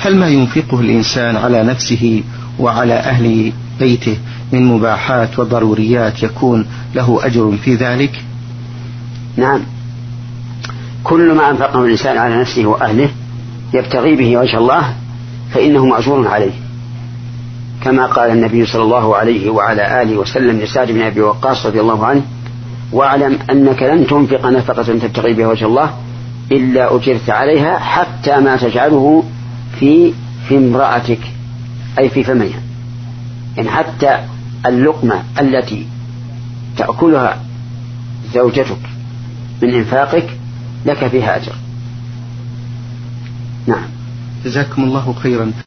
هل ما ينفقه الإنسان على نفسه وعلى أهل بيته من مباحات وضروريات يكون له أجر في ذلك؟ نعم، كل ما أنفقه الإنسان على نفسه وأهله يبتغي به وجه الله فإنه مأجور عليه، كما قال النبي صلى الله عليه وعلى آله وسلم لسعد بن أبي وقاص رضي الله عنه: واعلم أنك لن تنفق نفقة تبتغي بها وجه الله إلا أجرت عليها حتى ما تجعله في امرأتك، أي في فمها، يعني حتى اللقمة التي تأكلها زوجتك من إنفاقك لك فيها أجر. نعم. جزاكم الله خيرا.